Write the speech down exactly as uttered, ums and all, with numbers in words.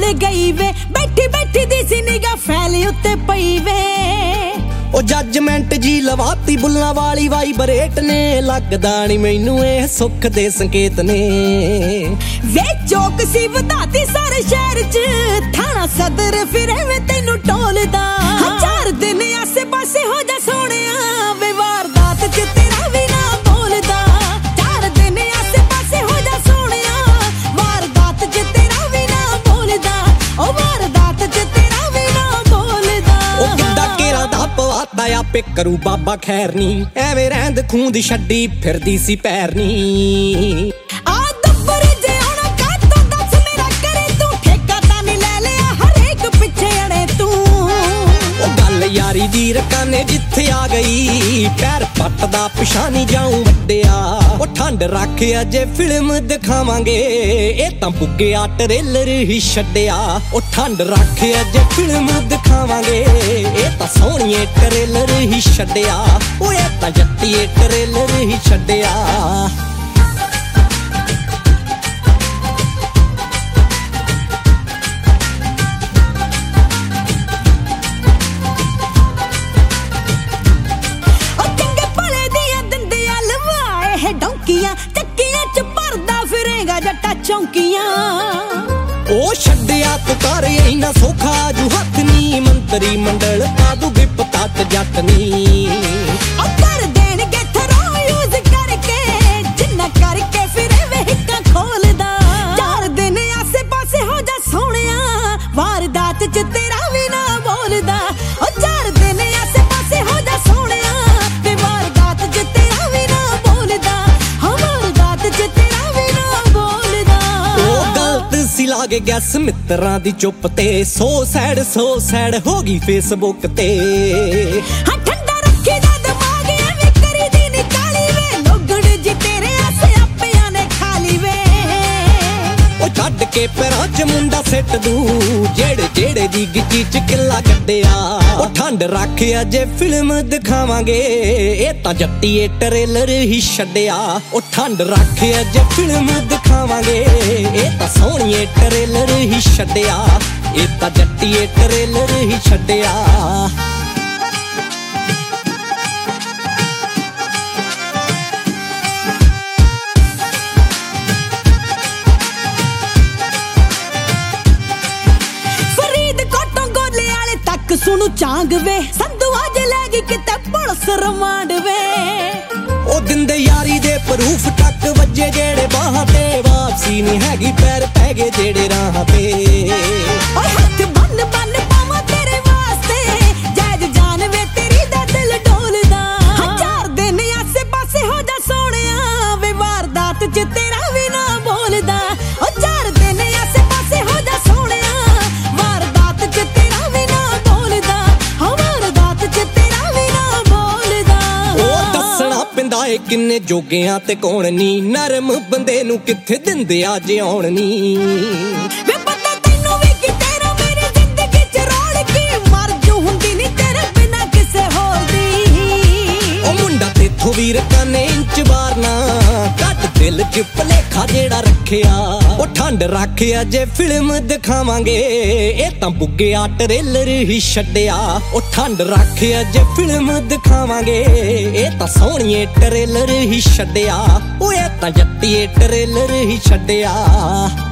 ते गई वे बैठी बैठी दी सी निगाह फैली उत्ते पई वे ओ जजमेंट जी लवाती बुल्ला वाली वाइब्रेट ने लगदा नी मैनू ए सुख दे संकेत ने वे चौक सी वधाती सारे शहर च थाना सदर फिरे वे तैनू टोलदा चार दिन आसे पासे हो जा सोहणिया वे वारदात च तेरा भी ना बोलदा चार दिन आसे पासे हो जा सोहणिया वारदात च तेरा भी ना बोलदा ओ वारदात च तेरा भी ना बोलदा ओ किद्दा केरा दा पवाता आपे करू बाबा खैर नी एवें रहंद खून दी छड्डी फिरदी सी पैर नी यारी दी रकाने जिथे आ गई पैर पटदा पिछा नहीं जाऊं वड्डिया ओ ठंड रख अजे फिल्म दिखावांगे ए तां बुग्गिया ट्रेलर ही छड्डिया ओ ठंड रख अजे फिल्म दिखावांगे ए तां सोहणिए ट्रेलर ही छड्डिया ओ ए तां जट्टिए ट्रेलर ही छड्डिया चक्कियां च भरदा फिरेगा जट्टा चौंकियां ओ छड्डिया तू कर इन्ना सौखा जू हथ नी मंत्री मंडल कादू विपता च जट नी कर देणगे थरो यूज करके जिन्ना करके फिरे वे हिक्का खोलदा चार दिन आसे पासे हो जा सोहणिया वारदात च तेरा भी ना बोलदा ओ चार दिन आसे पासे हो जा सोहणिया ते वारदात च तेरा भी ना बोलदा लागे गैस मित्रां दी चुप ते सो सैड सो सैड हो गई फेसबुक ते हाँ ठंडा रखे दा दिमाग एवें करी दी निकाली वे लोगण जी तेरे आसे आपे आने खाली वे ओ छड्ड के पैरां च मुंडा सिट दू जेड़े जेड़े दी गिच्ची च किला कड्डिया ओ ठंड रख अजे फिल्म दिखावांगे ए तां जट्टिए ट्रेलर ही छड्डिया ओ ठंड रख अजे फिल्म दिखावांगे ए तां सोहणिए ट्रेलर ही छड्डिया ए तां जट्टिए ट्रेलर ही छड्डिया सुनु चांग वे संधू आज लैगी किते पुलिस रिमांड वे ओ दिंदे यारी दे प्रूफ टक वजे जेड़े बाहां ते वापसी नहीं हैगी पैर पै गए जेड़े राहां ते ओए हथ बन बन पावां तेरे वास्ते जैज जान वे तेरी दा दिल डोलदा चार दिन आसे पासे हो जा सोहणिया वे वारदात च तेरा भी ना बोलदा ओ चार दिन आसे पासे हो जा सोहणिया वारदात च तेरा भी ना किन्ने जोगियां ते कौन नी नरम बंदे नू किथे दिंदे आ जिउण नी वे पता तैनू वी कि तेरा मेरी जिंदगी च रौनकी मर जू हुंदी नी तेरे बिना किसे होर दी ओ मुंडा तेथों वीर काने इंच वारना कट दिल च भलेखा जेड़ा रखिया ओ ठंड रख अजे फिल्म दिखावांगे ए तां बुग्गिया ट्रेलर ही छड्डिया ओ ठंड रख अजे फिल्म दिखावांगे ए तां सोहणिए ट्रेलर ही छड्डिया ओ ए तां जट्टिए ट्रेलर ही छड्डिया।